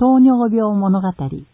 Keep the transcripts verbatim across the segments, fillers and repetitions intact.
糖尿病物語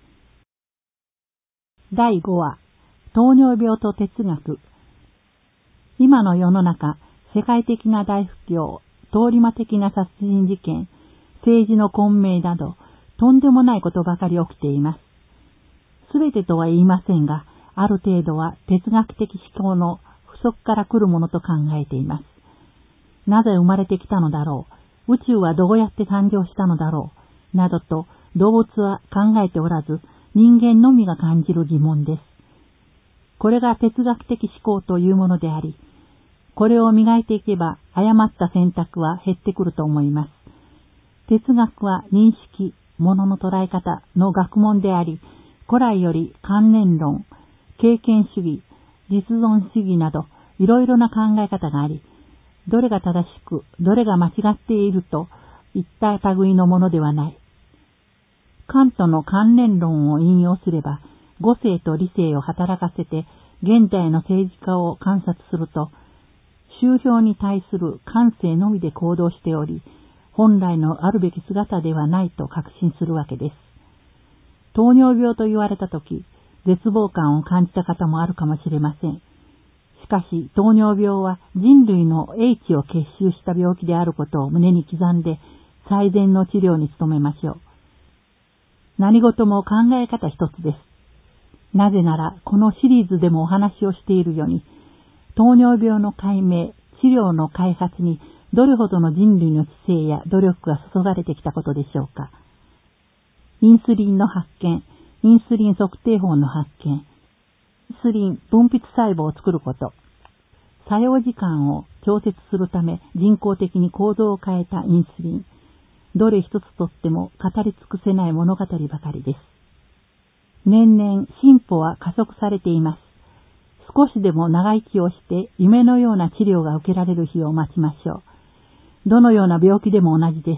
だいごわ糖尿病と哲学。今の世の中、世界的な大不況、通り魔的な殺人事件、政治の混迷など、とんでもないことばかり起きています。すべてとは言いませんが、ある程度は哲学的思考の不足から来るものと考えています。なぜ生まれてきたのだろう、宇宙はどうやって誕生したのだろう、などと動物は考えておらず、人間のみが感じる疑問です。これが哲学的思考というものであり、これを磨いていけば誤った選択は減ってくると思います。哲学は認識、物の捉え方の学問であり、古来より観念論、経験主義、実存主義などいろいろな考え方があり、どれが正しく、どれが間違っているといった類のものではない。カントの観念論を引用すれば、語性と理性を働かせて現代の政治家を観察すると、宗教に対する感性のみで行動しており、本来のあるべき姿ではないと確信するわけです。糖尿病と言われたとき、絶望感を感じた方もあるかもしれません。しかし、糖尿病は人類の英知を結集した病気であることを胸に刻んで、最善の治療に努めましょう。何事も考え方一つです。なぜなら、このシリーズでもお話をしているように、糖尿病の解明、治療の開発にどれほどの人類の知性や努力が注がれてきたことでしょうか。インスリンの発見、インスリン測定法の発見、インスリン分泌細胞を作ること、作用時間を調節するため人工的に構造を変えたインスリン、どれ一つとっても語り尽くせない物語ばかりです。年々進歩は加速されています。少しでも長生きをして夢のような治療が受けられる日を待ちましょう。どのような病気でも同じです。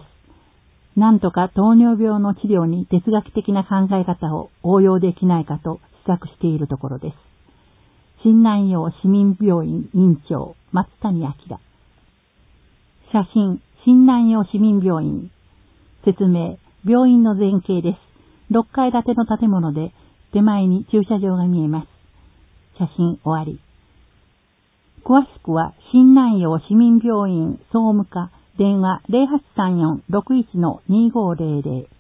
なんとか糖尿病の治療に哲学的な考え方を応用できないかと試作しているところです。新南陽市民病院院長松谷明。写真、新南陽市民病院。説明、病院の前景です。ろっかい建ての建物で手前に駐車場が見えます。写真終わり。詳しくは新南陽市民病院総務課電話 ゼロはちさんよん ろくいちのにごゼロゼロ